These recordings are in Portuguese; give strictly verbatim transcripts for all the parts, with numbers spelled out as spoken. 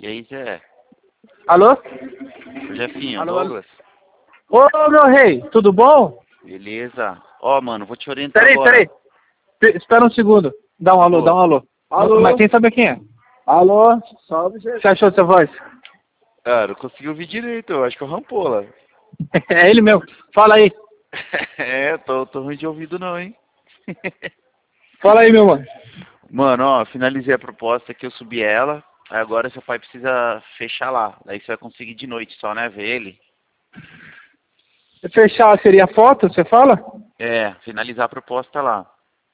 E aí, Zé? Alô? Ô, Jefinho, Alô, Douglas. Ô, meu rei, tudo bom? Beleza. Ó, mano, vou te orientar Peraí, agora. peraí. Pe- Espera um segundo. Dá um alô, Ô. dá um alô. Alô? Mas quem sabe quem é? Alô? Salve, O que gente. você achou dessa voz? Cara, eu consegui ouvir direito, eu acho que é o Rampola. É ele mesmo. Fala aí. É, tô, tô ruim de ouvido não, hein? Fala aí, meu mano. Mano, ó, finalizei a proposta aqui, eu subi ela. Aí agora seu pai precisa fechar lá. Daí você vai conseguir de noite só, né, ver ele. Fechar seria foto, você fala? É, finalizar a proposta lá.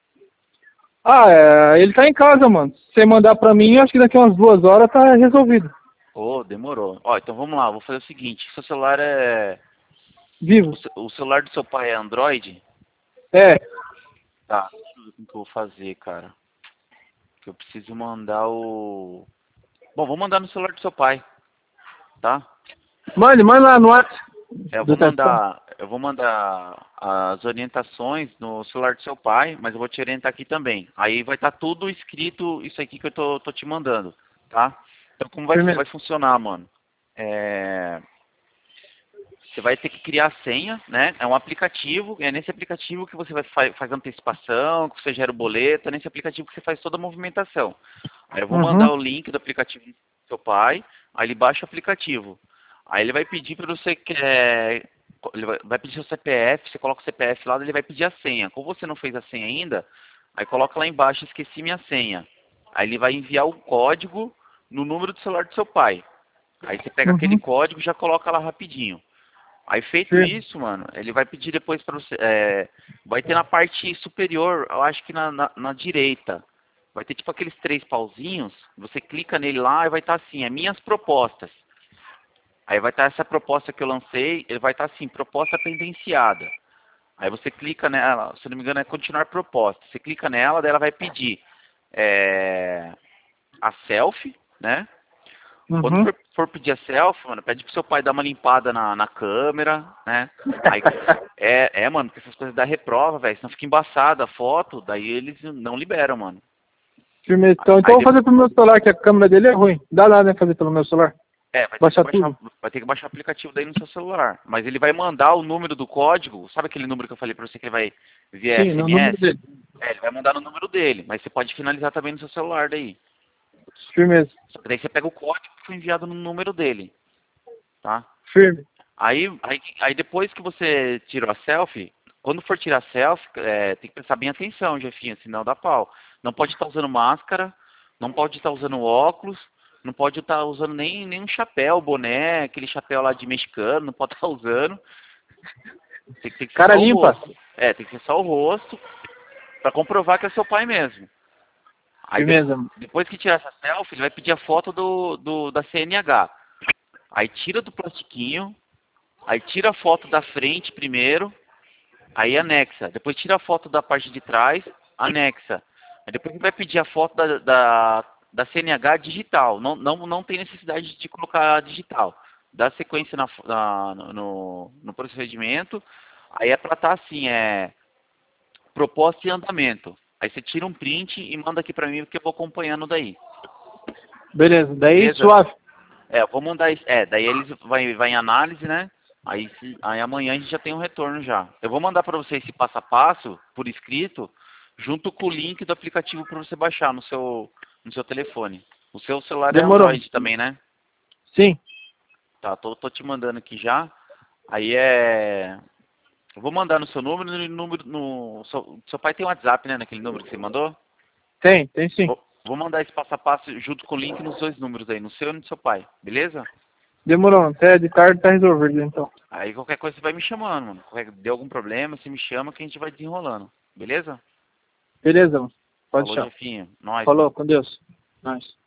Ah, é, ele tá em casa, mano. Se você mandar pra mim, acho que daqui umas duas horas tá resolvido. Ô, demorou. Ó, então vamos lá, vou fazer o seguinte. Seu celular é... Vivo. O, ce- o celular do seu pai é Android? É. Tá, deixa eu ver como que eu vou fazer, cara. Que eu preciso mandar o... Bom, vou mandar no celular do seu pai, tá? Mande, manda lá no WhatsApp. É, eu Do vou textão. mandar, eu vou mandar as orientações no celular do seu pai, mas eu vou te orientar aqui também. Aí vai estar tudo escrito, isso aqui que eu tô, tô te mandando, tá? Então como vai, Firmeza. vai funcionar, mano? É, você vai ter que criar a senha, né? É um aplicativo, é nesse aplicativo que você vai fa faz antecipação, que você gera o boleto, é nesse aplicativo que você faz toda a movimentação. Aí eu vou Uhum. mandar o link do aplicativo do seu pai, aí ele baixa o aplicativo. Aí ele vai pedir para você que é, ele vai, vai pedir seu C P F, você coloca o C P F lá, ele vai pedir a senha. Como você não fez a senha ainda, aí coloca lá embaixo, esqueci minha senha. Aí ele vai enviar o código no número do celular do seu pai. Aí você pega aquele Uhum. código e já coloca lá rapidinho. Aí feito Firme. isso, mano, ele vai pedir depois para você, é, vai ter na parte superior, eu acho que na, na, na direita, vai ter tipo aqueles três pauzinhos, você clica nele lá e vai estar assim, é minhas propostas. Aí vai estar essa proposta que eu lancei, ele vai estar assim, proposta pendenciada. Aí você clica nela, se não me engano é continuar proposta. Você clica nela, daí ela vai pedir é, a selfie, né? Quando Uhum. for, for pedir a selfie, mano, pede pro seu pai dar uma limpada na, na câmera, né? Aí, é, é, mano, porque essas coisas dá reprova, velho, senão fica embaçada a foto, daí eles não liberam, mano. Firmeza. Então, então Aí, eu vou de- fazer pro meu celular, que a câmera dele é ruim. Dá lá, né, fazer pelo meu celular. é, vai ter que Baixar baixar, tudo. vai ter que baixar o aplicativo daí no seu celular. Mas ele vai mandar o número do código, sabe aquele número que eu falei pra você que ele vai via Sim, no número S M S? dele. É, ele vai mandar no número dele, mas você pode finalizar também no seu celular daí. Firmeza. Só que daí você pega o código que foi enviado no número dele, tá? Firme. Aí, aí, aí depois que você tirou a selfie, quando for tirar a selfie, é, tem que prestar bem atenção, Jefinho, senão dá pau. Não pode estar usando máscara, não pode estar usando óculos, não pode estar usando nem, nem um chapéu, boné, aquele chapéu lá de mexicano, não pode estar usando. Tem, tem que ser Cara só o limpa. rosto. É, tem que ser só o rosto, pra comprovar que é seu pai mesmo. Aí de- Firmeza. depois que tirar essa selfie, ele vai pedir a foto do, do, da C N H. Aí tira do plastiquinho, aí tira a foto da frente primeiro, aí anexa. Depois tira a foto da parte de trás, anexa. Aí depois ele vai pedir a foto da, da, da C N H digital. Não, não, não tem necessidade de colocar digital. Dá sequência na, na- no, no procedimento. Aí é pra estar assim, é proposta e andamento. Aí você tira um print e manda aqui pra mim que eu vou acompanhando daí. Beleza. Daí, Beleza? suave. É, eu vou mandar isso. É, daí eles vai, vai em análise, né? Aí, se- aí amanhã a gente já tem um retorno já. Eu vou mandar para você esse passo a passo, por escrito, junto com o link do aplicativo para você baixar no seu, no seu telefone. O seu celular é Demorou. Android também, né? Sim. Tá, tô, tô te mandando aqui já. Aí é. Eu vou mandar no seu número, no número. No, seu, seu pai tem WhatsApp, né? Naquele número que você mandou? Tem, tem sim. Vou, vou mandar esse passo a passo junto com o link nos dois números aí, no seu e no seu pai, beleza? Demorou. Até de tarde tá resolvido, então. Aí qualquer coisa você vai me chamando, mano. Qualquer, deu algum problema, você me chama que a gente vai desenrolando. Beleza? Beleza, mano. Pode Falou, deixar. Jefinho. Nós, Falou, mano. com Deus. Nice.